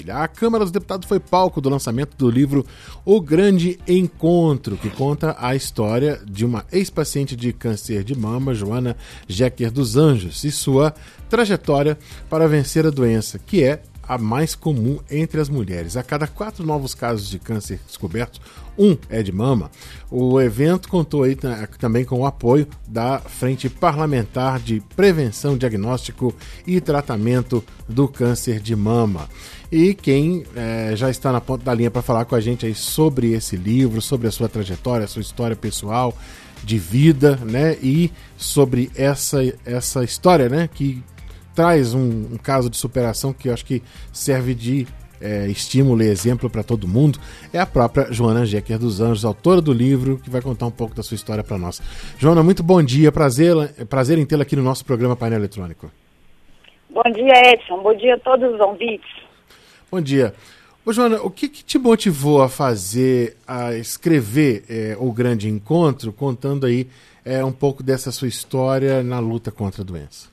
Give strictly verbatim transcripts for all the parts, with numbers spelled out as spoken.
A Câmara dos Deputados foi palco do lançamento do livro O Grande Encontro, que conta a história de uma ex-paciente de câncer de mama, Joana Jecker dos Anjos, e sua trajetória para vencer a doença, que é a mais comum entre as mulheres. A cada quatro novos casos de câncer descobertos, um é de mama. O evento contou aí também com o apoio da Frente Parlamentar de Prevenção, Diagnóstico e Tratamento do Câncer de Mama. E quem é, já está na ponta da linha para falar com a gente aí sobre esse livro, sobre a sua trajetória, a sua história pessoal, de vida, né? E sobre essa, essa história, né? Que traz um, um caso de superação que eu acho que serve de é, estímulo e exemplo para todo mundo. É a própria Joana Jecker dos Anjos, autora do livro, que vai contar um pouco da sua história para nós. Joana, muito bom dia, prazer, prazer em tê-la aqui no nosso programa Painel Eletrônico. Bom dia, Edson, bom dia a todos os ouvintes. Bom dia. Ô, Joana, o que, que te motivou a fazer, a escrever é, O Grande Encontro, contando aí é, um pouco dessa sua história na luta contra a doença?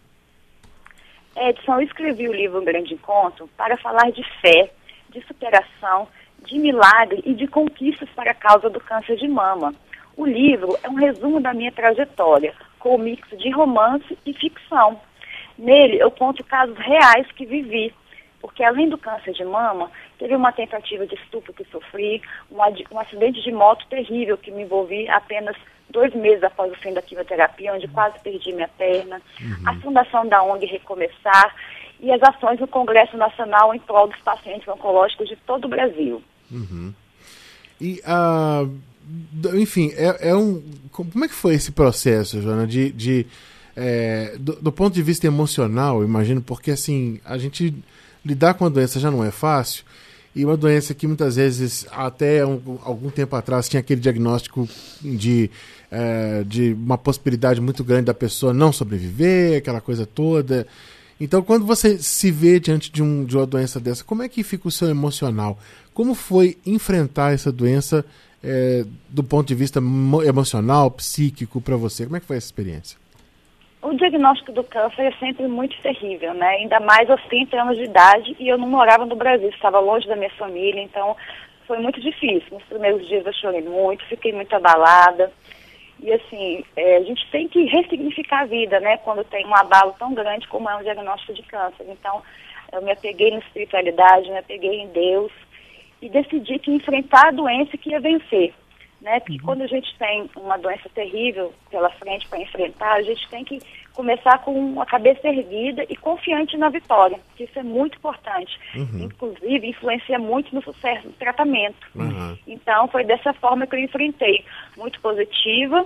Edson, eu escrevi o livro O Grande Encontro para falar de fé, de superação, de milagre e de conquistas para a causa do câncer de mama. O livro é um resumo da minha trajetória, com um mix de romance e ficção. Nele eu conto casos reais que vivi, porque além do câncer de mama, teve uma tentativa de estupro que sofri, um, ad- um acidente de moto terrível que me envolvi apenas dois meses após o fim da quimioterapia, onde quase perdi minha perna, uhum. a fundação da O N G Recomeçar e as ações no Congresso Nacional em prol dos pacientes oncológicos de todo o Brasil. Uhum. E, uh, enfim, é, é um, como é que foi esse processo, Joana, de... de é, do, do ponto de vista emocional, imagino, porque assim, a gente... lidar com a doença já não é fácil, e uma doença que muitas vezes, até um, algum tempo atrás, tinha aquele diagnóstico de, é, de uma possibilidade muito grande da pessoa não sobreviver, aquela coisa toda. Então, quando você se vê diante de, um, de uma doença dessa, como é que fica o seu emocional? Como foi enfrentar essa doença é, do ponto de vista emocional, psíquico para você? Como é que foi essa experiência? O diagnóstico do câncer é sempre muito terrível, né? Ainda mais aos trinta anos de idade, e eu não morava no Brasil, estava longe da minha família, então foi muito difícil. Nos primeiros dias eu chorei muito, fiquei muito abalada. E assim, é, a gente tem que ressignificar a vida, né? Quando tem um abalo tão grande como é um diagnóstico de câncer. Então, eu me apeguei na espiritualidade, me apeguei em Deus, e decidi que enfrentar a doença que ia vencer. Né? Porque uhum. quando a gente tem uma doença terrível pela frente para enfrentar, a gente tem que começar com a cabeça erguida e confiante na vitória, que isso é muito importante. Uhum. Inclusive, influencia muito no sucesso do tratamento. Uhum. Então, foi dessa forma que eu enfrentei, muito positiva,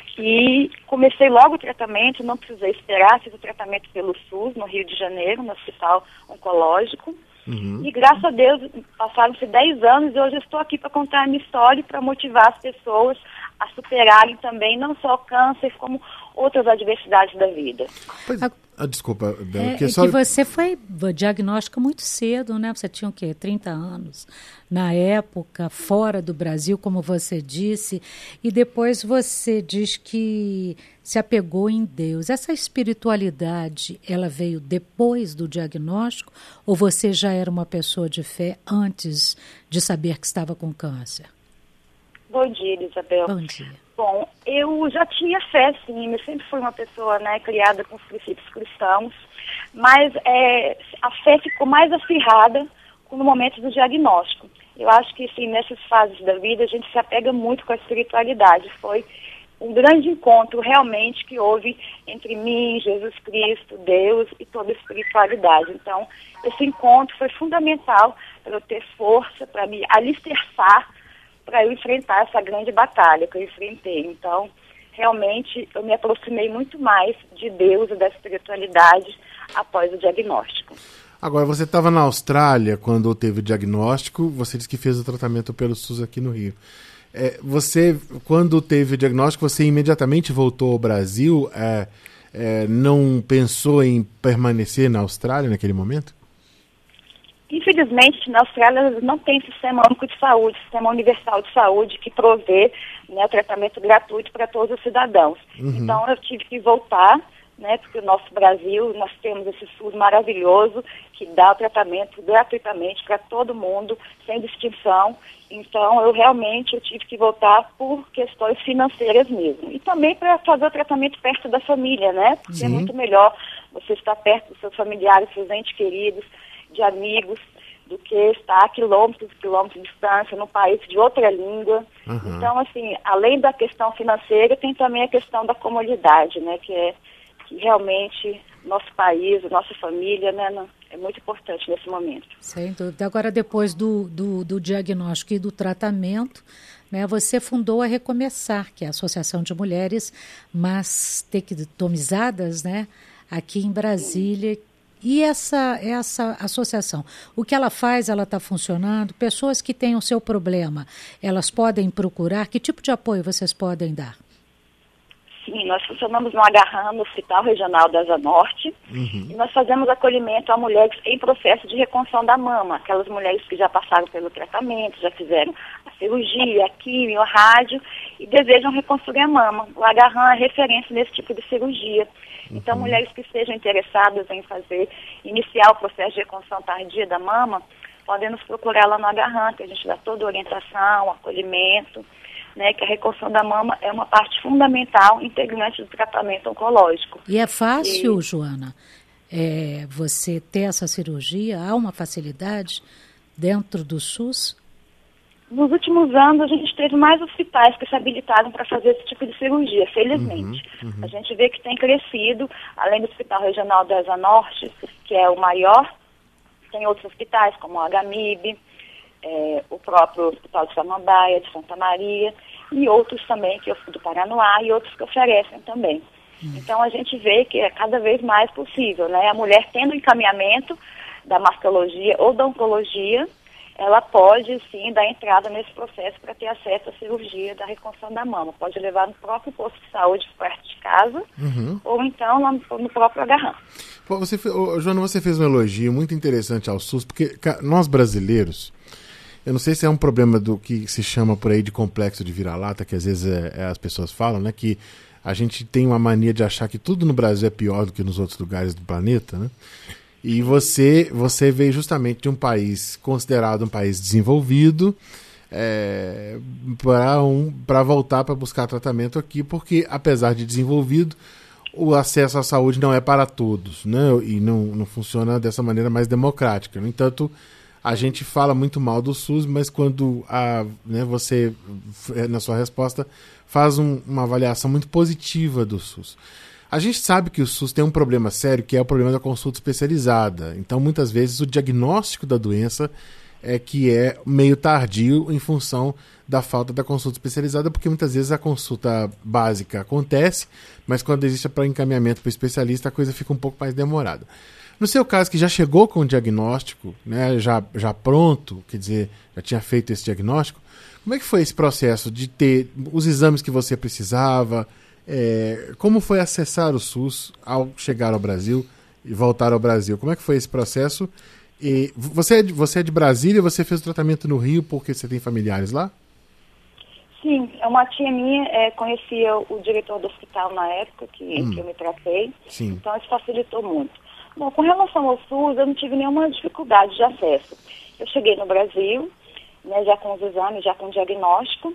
e comecei logo o tratamento, não precisei esperar, fiz o tratamento pelo SUS, no Rio de Janeiro, no Hospital Oncológico. Uhum. E graças a Deus, passaram-se dez anos e hoje eu estou aqui para contar a minha história e para motivar as pessoas a superarem também não só o câncer, como outras adversidades da vida. Pois, ah, desculpa, Bel, é, que, é só... que você foi diagnóstico muito cedo, né? Você tinha o quê? trinta anos na época, fora do Brasil, como você disse, e depois você diz que se apegou em Deus. Essa espiritualidade, ela veio depois do diagnóstico, ou você já era uma pessoa de fé antes de saber que estava com câncer? Bom dia, Isabel. Bom dia. Bom, eu já tinha fé, sim, eu sempre fui uma pessoa, né, criada com os princípios cristãos, mas é, a fé ficou mais acirrada no momento do diagnóstico. Eu acho que, sim, nessas fases da vida a gente se apega muito com a espiritualidade. Foi um grande encontro, realmente, que houve entre mim, Jesus Cristo, Deus e toda a espiritualidade. Então, esse encontro foi fundamental para eu ter força, para me alicerçar, para eu enfrentar essa grande batalha que eu enfrentei. Então, realmente, eu me aproximei muito mais de Deus e da espiritualidade após o diagnóstico. Agora, você estava na Austrália quando teve o diagnóstico, você disse que fez o tratamento pelo SUS aqui no Rio. É, você, quando teve o diagnóstico, você imediatamente voltou ao Brasil, é, é, não pensou em permanecer na Austrália naquele momento? Infelizmente, na Austrália não tem sistema único de saúde, sistema universal de saúde que provê, né, o tratamento gratuito para todos os cidadãos. Uhum. Então, eu tive que voltar, né? Porque o nosso Brasil, nós temos esse SUS maravilhoso que dá o tratamento gratuitamente para todo mundo, sem distinção. Então, eu realmente eu tive que voltar por questões financeiras mesmo. E também para fazer o tratamento perto da família, né? Porque Sim. é muito melhor você estar perto dos seus familiares, seus entes queridos, de amigos, do que estar a quilômetros e quilômetros de distância, num país de outra língua. Uhum. Então, assim, além da questão financeira, tem também a questão da comodidade, né? Que é que realmente nosso país, nossa família, né, não, é muito importante nesse momento. Sem dúvida. Agora, depois do, do, do diagnóstico e do tratamento, né, você fundou a Recomeçar, que é a Associação de Mulheres Mastectomizadas, né, aqui em Brasília. E essa, essa associação, o que ela faz, ela está funcionando? Pessoas que têm o seu problema, elas podem procurar? Que tipo de apoio vocês podem dar? Sim, nós funcionamos no Agarram, no Hospital Regional da Asa Norte, Uhum. e nós fazemos acolhimento a mulheres em processo de reconstrução da mama, aquelas mulheres que já passaram pelo tratamento, já fizeram a cirurgia, a quimio, a rádio, e desejam reconstruir a mama. O Agarram é referência nesse tipo de cirurgia. Então, Uhum. mulheres que estejam interessadas em fazer, iniciar o processo de reconstrução tardia da mama, podem nos procurar lá no Agarram, que a gente dá toda a orientação, acolhimento, né, que a reconstrução da mama é uma parte fundamental, integrante do tratamento oncológico. E é fácil, E... Joana, é, você ter essa cirurgia? Há uma facilidade dentro do SUS? Nos últimos anos, a gente teve mais hospitais que se habilitaram para fazer esse tipo de cirurgia, felizmente. Uhum, uhum. A gente vê que tem crescido, além do Hospital Regional da Asa Norte, que é o maior, tem outros hospitais, como o H M I B, é, o próprio Hospital de Samambaia, de Santa Maria, e outros também, que do Paranoá, e outros que oferecem também. Uhum. Então, a gente vê que é cada vez mais possível, né? A mulher tendo encaminhamento da mastologia ou da oncologia, ela pode, sim, dar entrada nesse processo para ter acesso à cirurgia da reconstrução da mama. Pode levar no próprio posto de saúde perto de casa, Uhum. ou então lá no, no próprio Agarram. Pô, você, ô, Joana, você fez um elogio muito interessante ao SUS, porque ca- nós brasileiros, eu não sei se é um problema do que se chama por aí de complexo de vira-lata, que às vezes é, é, as pessoas falam, né, que a gente tem uma mania de achar que tudo no Brasil é pior do que nos outros lugares do planeta, né? E você, você veio justamente de um país considerado um país desenvolvido é, para um, para voltar para buscar tratamento aqui, porque apesar de desenvolvido, o acesso à saúde não é para todos, né? E não, não funciona dessa maneira mais democrática. No entanto, a gente fala muito mal do SUS, mas quando a, né, você, na sua resposta, faz um, uma avaliação muito positiva do SUS. A gente sabe que o SUS tem um problema sério, que é o problema da consulta especializada. Então, muitas vezes, o diagnóstico da doença é que é meio tardio em função da falta da consulta especializada, porque muitas vezes a consulta básica acontece, mas quando existe para encaminhamento para o especialista, a coisa fica um pouco mais demorada. No seu caso, que já chegou com o diagnóstico, né, já, já pronto, quer dizer, já tinha feito esse diagnóstico, como é que foi esse processo de ter os exames que você precisava? É, como foi acessar o SUS ao chegar ao Brasil e voltar ao Brasil? Como é que foi esse processo? E você, é de, você é de Brasília, você fez o tratamento no Rio porque você tem familiares lá? Sim, uma tia minha é, conhecia o diretor do hospital na época que, hum. que eu me tratei, Sim. Então isso facilitou muito. Bom, com relação ao SUS, eu não tive nenhuma dificuldade de acesso. Eu cheguei no Brasil, né, já com os exames, já com o diagnóstico,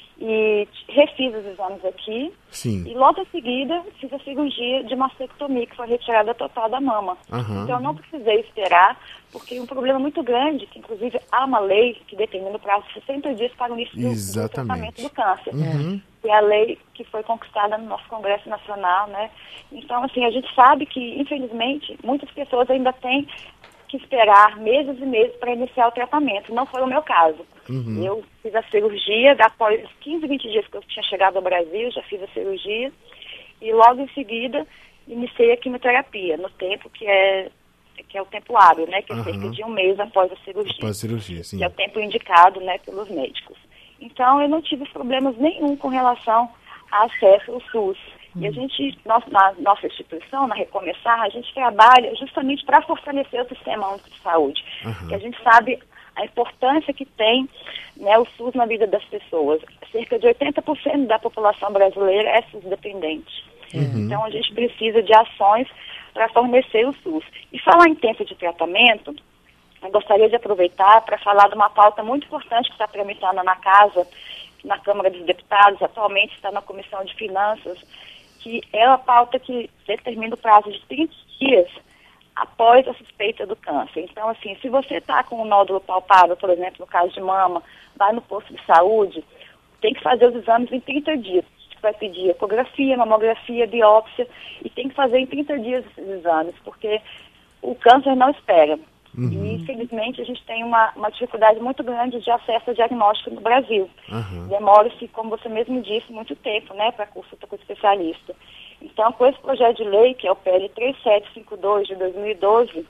e refiz os exames aqui. Sim. E logo em seguida fiz a cirurgia de mastectomia, que foi a retirada total da mama. Uhum. Então eu não precisei esperar, porque um problema muito grande, que inclusive há uma lei que determina o prazo de sessenta dias para o início do, do tratamento do câncer. Uhum. Que é a lei que foi conquistada no nosso Congresso Nacional, né? Então, assim, a gente sabe que, infelizmente, muitas pessoas ainda têm que esperar meses e meses para iniciar o tratamento. Não foi o meu caso. Uhum. Eu fiz a cirurgia, após quinze, vinte dias que eu tinha chegado ao Brasil, já fiz a cirurgia, e logo em seguida iniciei a quimioterapia, no tempo que é, que é o tempo hábil, né? Que é uhum. cerca de um mês após a cirurgia. Após a cirurgia, sim. Que é o tempo indicado, né, pelos médicos. Então, eu não tive problemas nenhum com relação a acesso ao SUS. E a gente, nós, na nossa instituição, na Recomeçar, a gente trabalha justamente para fortalecer o Sistema Único de Saúde. Uhum. E a gente sabe a importância que tem, né, o SUS na vida das pessoas. Cerca de oitenta por cento da população brasileira é SUS dependente. Uhum. Então, a gente precisa de ações para fornecer o SUS. E falar em tempo de tratamento, eu gostaria de aproveitar para falar de uma pauta muito importante que está tramitando na Casa, na Câmara dos Deputados, atualmente está na Comissão de Finanças, que é a pauta que determina o prazo de trinta dias após a suspeita do câncer. Então, assim, se você está com um nódulo palpável, por exemplo, no caso de mama, vai no posto de saúde, tem que fazer os exames em trinta dias. Vai pedir ecografia, mamografia, biópsia, e tem que fazer em trinta dias esses exames, porque o câncer não espera. Uhum. E, infelizmente, a gente tem uma, uma dificuldade muito grande de acesso ao diagnóstico no Brasil. Uhum. Demora-se, como você mesmo disse, muito tempo, né, para consulta com o especialista. Então, com esse projeto de lei, que é o P L três sete cinco dois de dois mil e doze,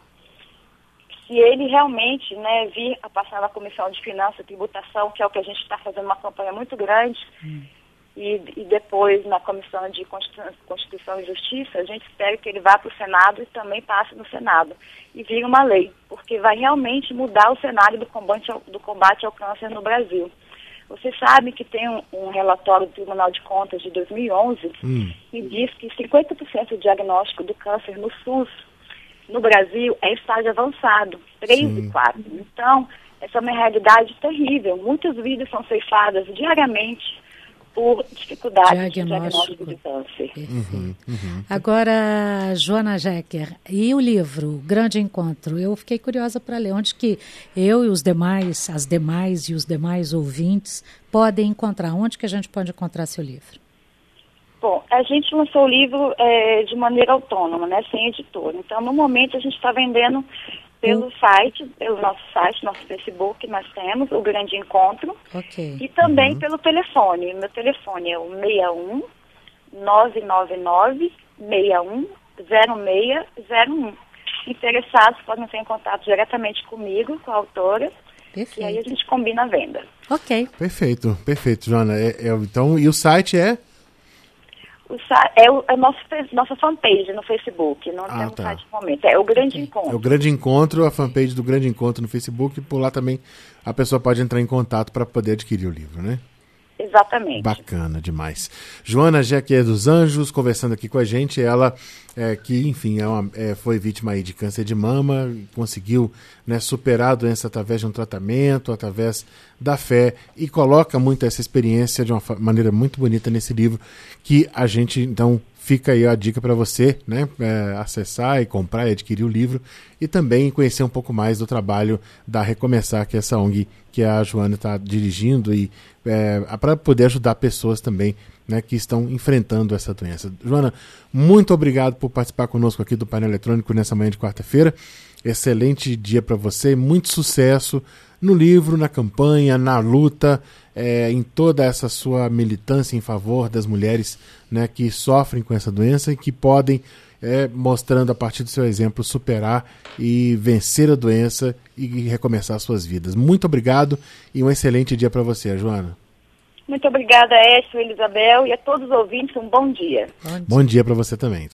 se ele realmente, né, vir a passar na Comissão de Finanças e Tributação, que é o que a gente está fazendo uma campanha muito grande, uhum. E, e depois na Comissão de Constituição e Justiça, a gente espera que ele vá para o Senado e também passe no Senado. E vire uma lei, porque vai realmente mudar o cenário do combate ao, do combate ao câncer no Brasil. Você sabe que tem um, um relatório do Tribunal de Contas de dois mil e onze hum. que diz que cinquenta por cento do diagnóstico do câncer no SUS, no Brasil, é estágio avançado, três e quatro. Então, essa é uma realidade terrível. Muitas vidas são ceifadas diariamente por dificuldade diagnóstico. de diagnóstico de câncer. Uhum, uhum. Agora, Joana Jecker, e o livro Grande Encontro? Eu fiquei curiosa para ler. Onde que eu e os demais, as demais e os demais ouvintes podem encontrar? Onde que a gente pode encontrar seu livro? Bom, a gente lançou o livro é, de maneira autônoma, né, sem editor. Então, no momento, a gente está vendendo pelo site, pelo nosso site, nosso Facebook, nós temos o Grande Encontro. Okay. E também uhum. pelo telefone. Meu telefone é o seis um nove nove nove seis um zero seis zero um. Interessados podem entrar em contato diretamente comigo, com a autora. Perfeito. E aí a gente combina a venda. Ok. Perfeito, perfeito, Joana. É, é, então, e o site é? O é o, é nosso, nossa fanpage no Facebook, não ah, temos tá. site no momento. É o Grande Encontro. É o Grande Encontro, a fanpage do Grande Encontro no Facebook, e por lá também a pessoa pode entrar em contato para poder adquirir o livro, né? Exatamente. Bacana demais. Joana Jecker dos Anjos, conversando aqui com a gente, ela é, que, enfim, é uma, é, foi vítima aí de câncer de mama, conseguiu, né, superar a doença através de um tratamento, através da fé, e coloca muito essa experiência de uma maneira muito bonita nesse livro, que a gente, então, fica aí a dica para você, né, é, acessar e comprar e adquirir o livro, e também conhecer um pouco mais do trabalho da Recomeçar, que é essa O N G que a Joana está dirigindo, e é, para poder ajudar pessoas também, né, que estão enfrentando essa doença. Joana, muito obrigado por participar conosco aqui do painel eletrônico nessa manhã de quarta-feira. Excelente dia para você, muito sucesso no livro, na campanha, na luta, é, em toda essa sua militância em favor das mulheres, né, que sofrem com essa doença e que podem, é, mostrando a partir do seu exemplo, superar e vencer a doença e recomeçar suas vidas. Muito obrigado e um excelente dia para você, Joana. Muito obrigada, Écio, Elisabel, e a todos os ouvintes, um bom dia. Bom dia para você também.